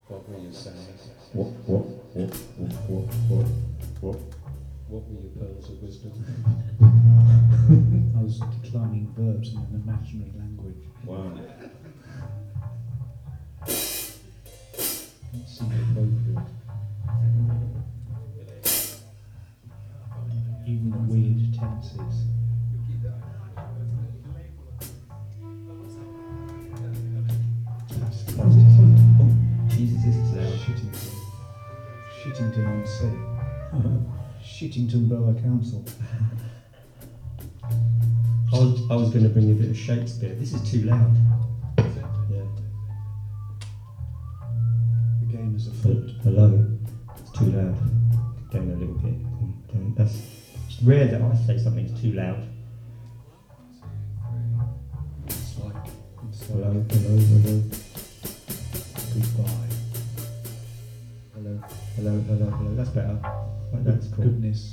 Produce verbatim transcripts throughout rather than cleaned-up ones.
What were you saying? What, what, what, what, what, what, what? What were your pearls of wisdom? I was declining verbs in an imaginary language. Wow. That seemed appropriate. Even the weird tenses. Jesus, this is loud. Shittington. Shittington on Sea. Shittington Borough Council. I was, I was going to bring a bit of Shakespeare. This is too loud. Yeah. The game is afoot. Hello. It's too loud. Down a little bit. Down. That's it's rare that I say something's too loud. It's like, it's Hello, like hello, hello. goodbye. Hello, hello, hello, hello. That's better. Right, that's cool. Goodness.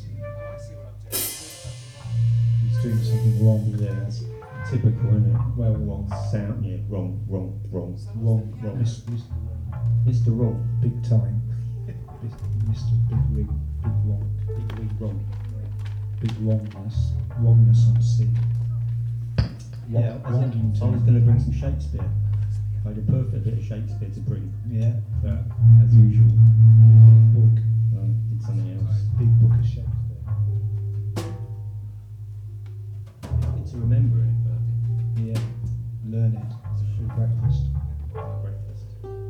He's doing something wrong. Yeah, that's typical, isn't it? Well, wrong. Sound, yeah, wrong, wrong, wrong. Wrong. Wrong. Mister Mister Mister Wrong. Big time. Mister Big Rig. Big Wrong. Big wig wrong. Big wrongness. Wrongness on sea. Wrong, Yeah, I was, I was Wrongington. going to bring some Shakespeare. I had a perfect bit of Shakespeare to bring, Yeah. but as usual, Big book. I did something else. Big book of Shakespeare. Good to remember it, but Yeah. Learn it through breakfast. breakfast.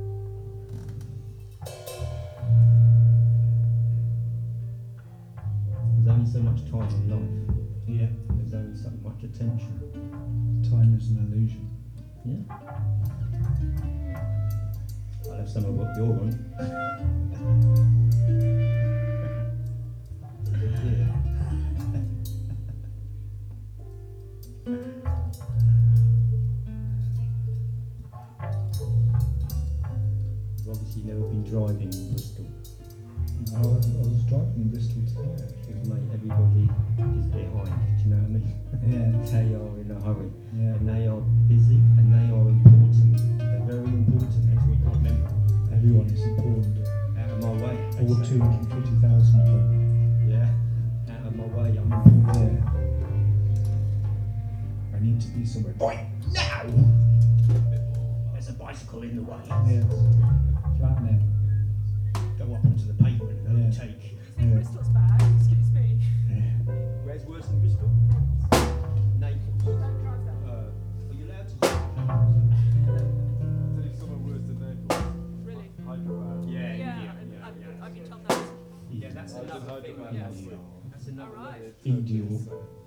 There's only so much time in life. Yeah. There's only so much attention. Time is an illusion. Yeah. I'll have some of what you're on. Yeah. You've obviously never been driving in Bristol. I was, I was driving in Bristol today, actually. Because, mate, everybody is behind. Do you know what I mean? Yeah. They are in a hurry. Yeah. And they are busy and they are important. They're very important, as we can remember. Everyone is important. Out of my way. they All say. two hundred fifty thousand of them. Yeah. Out of my way, I'm important. Yeah. I need to be somewhere. Right now! There's a bicycle in the way. Yes. Flat now. Go up onto the pavement and Yeah. overtake. You think Yeah. Bristol's bad? Excuse me. Yeah. Where's worse than Bristol? Naples. Don't drive that. Uh, are you allowed to? Tell you somewhere worse than Naples. Really? Hyderabad. Yeah, Yeah, yeah, I've, yeah, I've, yeah. I've been told that. Yeah, that's I did another thing. Hyderabad Yeah. last week. That's another Alright. thing. Ideal.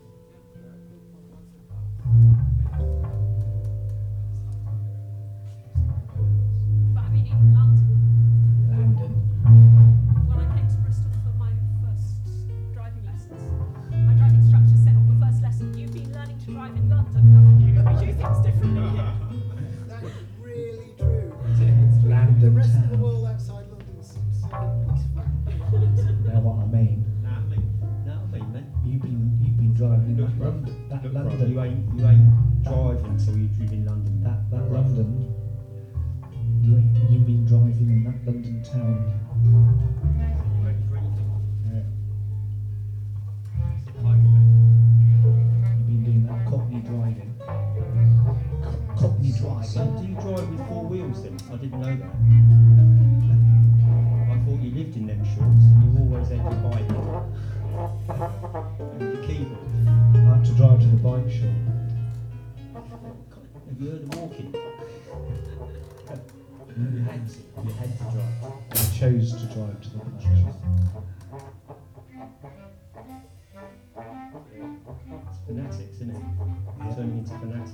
But I mean, even London. London. When I came to Bristol for my first driving lessons, my driving instructor said on the first lesson, "You've been learning to drive in London, haven't you? We do things differently here." That is really true. London The rest of the town. world outside London seems so peaceful. Now what I mean, Nah, I mean, nah, I mean, man. you've been you've been driving Look, that bro. London, that Look, bro, London, you ain't, you ain't driving until you drive in London. that that Bro. London. You ain't- you've been driving in that London town. You ready for anything? Yeah. Sit home, man. You've been doing that Cockney driving. Co- Cockney So driving. do you drive with four wheels then? I didn't know that. I thought you lived in them shorts and you always had your bike and your keyboard. I had to drive to the bike shop. Have you heard of walking? You had to. You had to drive. I chose to drive to the bike shop. It's fanatics, isn't it? Yeah. Turning into fanatics.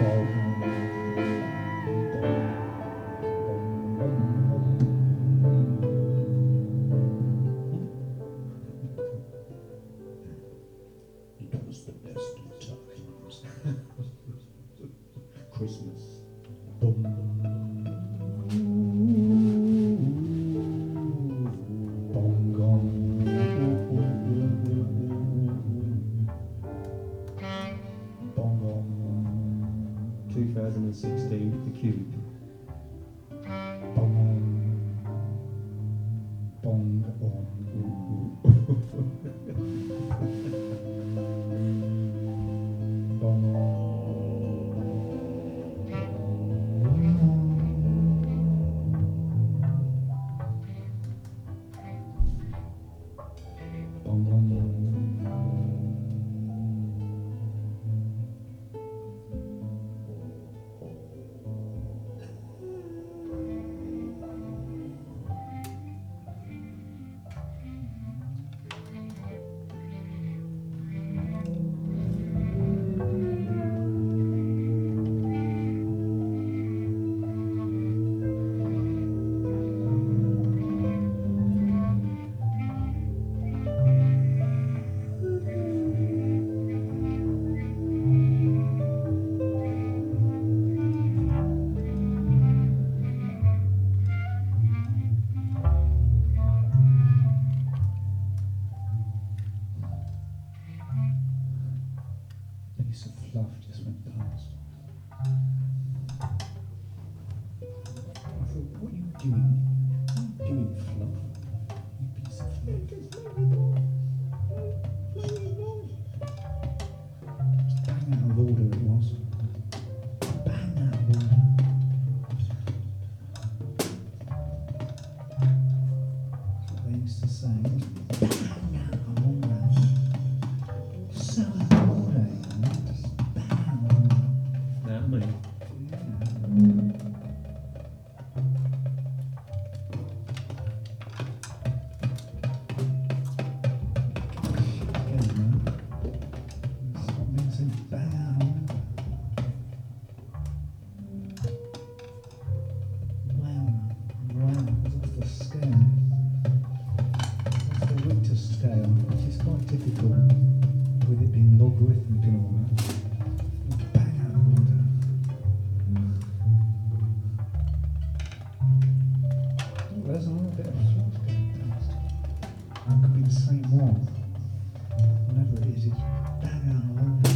It was the best of times. Christmas. Bum, bong, gong. Bong, gong. twenty sixteen, The Cube. Bong, bong, bong. Piece of fluff just went past. I thought, what are you doing? What are you doing, fluff? You piece of fluff. Just bang out of order it was. Bang out of order. That's what they used to say. Bang out of order. So out of order. Just bang out of order. That money. There's a little bit of fluff going past. That could be the same one. Whatever it is, it's bang out of order.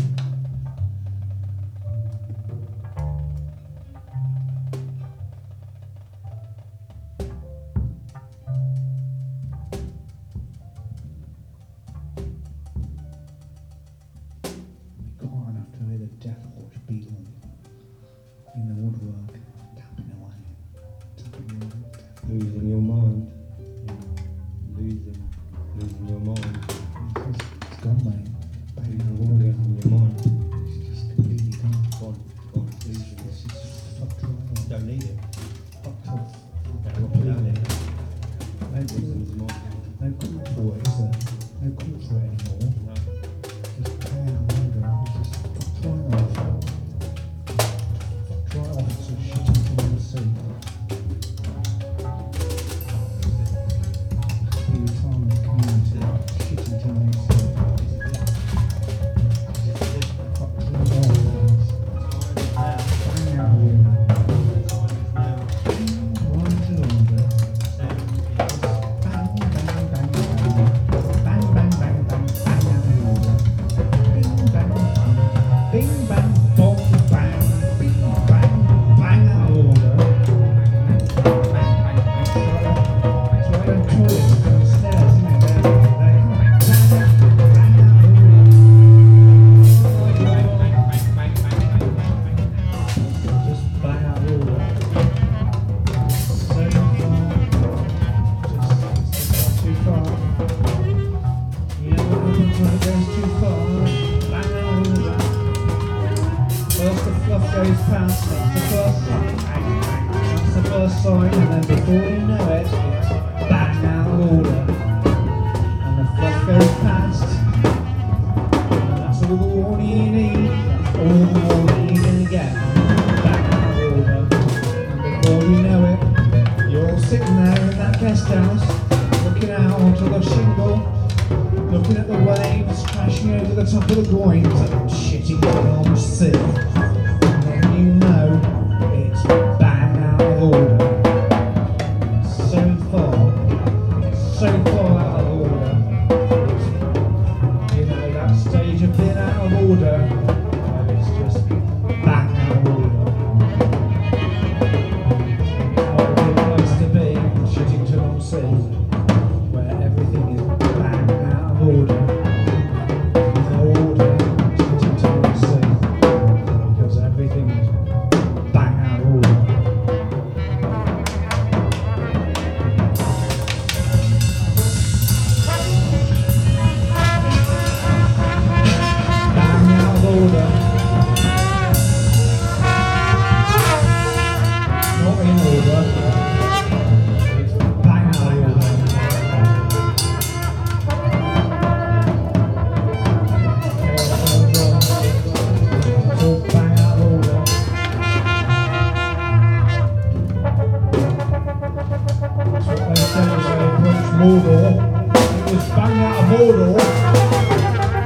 Be quiet enough to hear the Death Watch beetle in the woodwork, tapping away, tapping away. Losing your mind. Losing. Losing your mind. It's, it's gone, mate. Bang out of order. Losing your mind. It's just completely gone. Gone. Gone. Losing It's it. just fucked right off. Don't need it. Fucked off. Don't without it. No Losing call, his mind. no call for it, is there? No call for it anymore. No. Just bang out of order. It's just fucked right off. Fucked right off. It's a shit into the sea. The retirement community. Shit into the sea. Fucked right off. Bang out of order. Right to order. Bang, bang, bang, bang. Bang, bang, bang, bang. Bang out of order. Bing, bang, bang. Bing, bang, bong, bang. Bing, bang, bang out of order. Bang, bang, bang. It's right on toilets downstairs, isn't it? They're, they're bang out, bang out of order. Just bang out of order. So far, just, just too far. You know what happens when it goes too far? Bang out of order. First the fluff goes past, that's the first sign. That's the first sign, and then before you know it, it's bang out of order. And the fluff goes past. And that's all the warning you need. That's all the warning you're gonna get. again, back out of order. And before you know it, you're all sitting there in that guest house, looking out onto the shingle, looking at the waves crashing over the top of the groins and shitting on the sea. And then you know it's bang out of order. So far, so far out of order. You know, that stage of being out of order, and it's just bang out of order. What a good place to be, Shittington-on-Sea, where everything is bang out of order. No order in Shittington-on-Sea, because everything is bang out of order. Bang out of order. Not in order. It's bang out of order. It's all bang out of order. That's what they said as they approached Mordor. It was bang out of Mordor.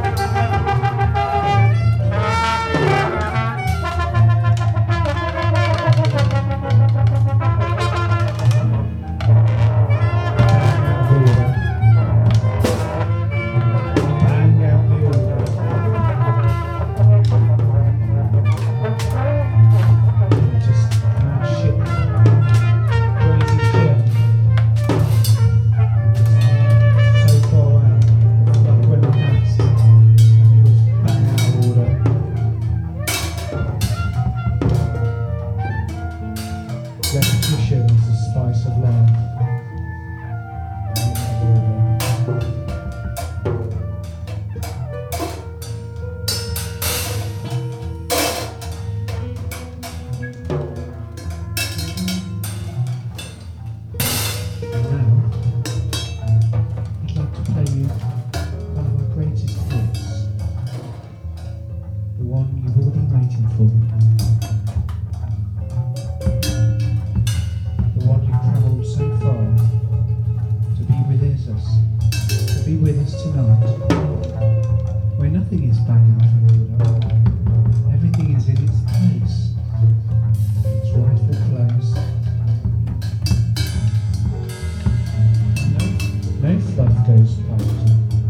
Bang out the order. Just mad shit. Crazy shit. So far out. Like when it passed. It was bang out of order. Repetition is the spice of life. Bang out of order. And now, I'd like to play you one of our greatest hits. The one you've all been waiting for. The one you've travelled so far to be with us, to be with us tonight, where nothing is bang out of order. Everything is in its place, its rightful place. No, no fluff goes past.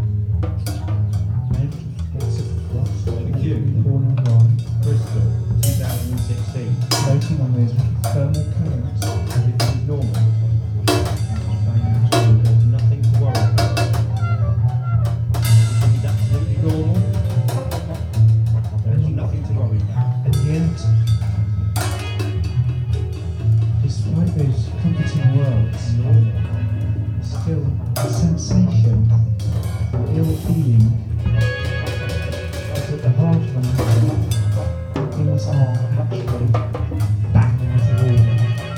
No bits of fluff The Cube. corner one, Bristol, twenty sixteen. floating on those thermal currents. Everything's normal. Bang out of order. There's nothing to worry about. Everything's absolutely normal. There's nothing to worry about. And yet, despite those comforting words, Normal. still a sensation, an ill feeling is at the heart of the matter. Things are actually bang out of order.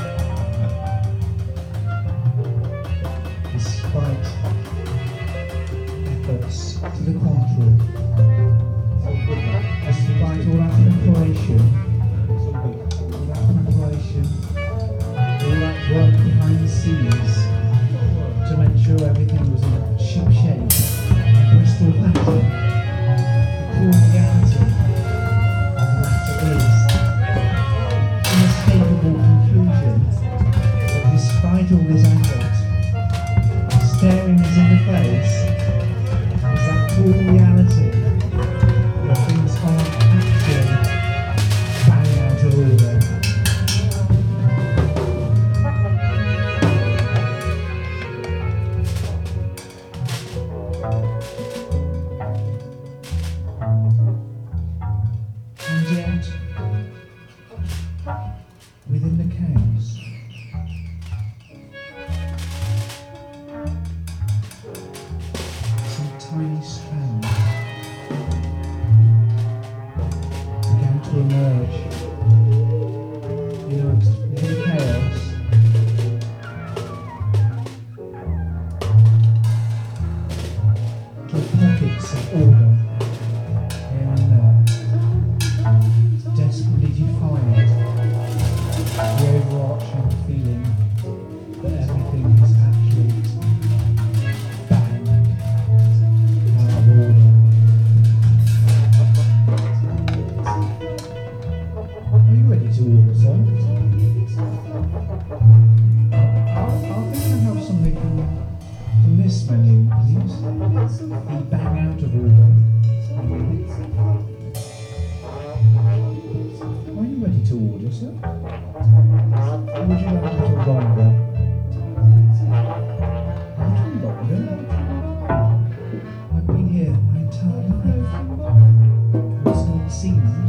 Despite efforts to the contrary, despite all that preparation, It's all good. all that preparation, all that work behind the scenes to make sure everything was in ship shape, Bristol Latter, the cool reality of the latter is inescapable conclusion that despite all this effort, staring us in the face is that cool reality that things are actually bang out of order. And yet, within the chaos, some tiny strands began to emerge. You know, within the chaos, little pockets of order here and there, desperately defined. ready to order, sir? I'll, I'll think I have something from, from this menu, please. The bang out of order. Are you ready to order, sir? Or would you like a little longer? A little longer? I've been here my entire life. And so it seems,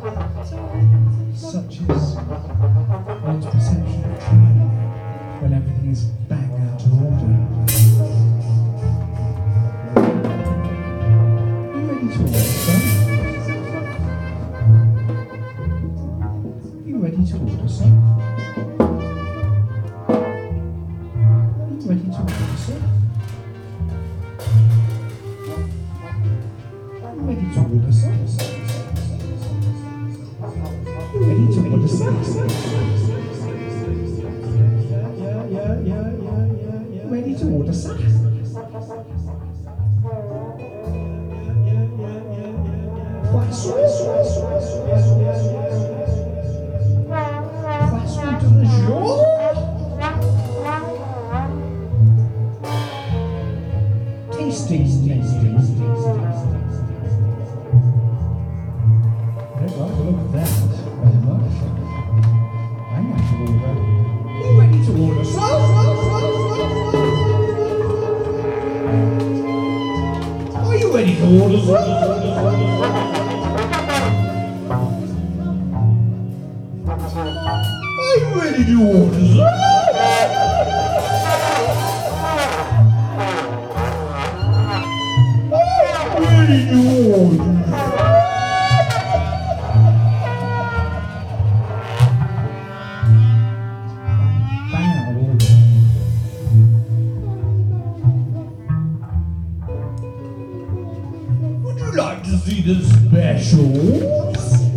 such is one's perception of time when everything is bang out of order. Are you ready to order, sir? Are you ready to order, sir? Are you ready to order, sir? Are you ready to order, sir? Are you ready to order, sir? Yeah, yeah, yeah, yeah, yeah, yeah. Ready to order, sir? Poisson, poisson de jour. Tasty, tasty, tasty. I don't like the look of that very much. I'm ready to order. Are you ready to order, sir? Are you ready to order, sir? Are you ready to order, sir? Ready to order. Bang out of order. Would you like to see the specials?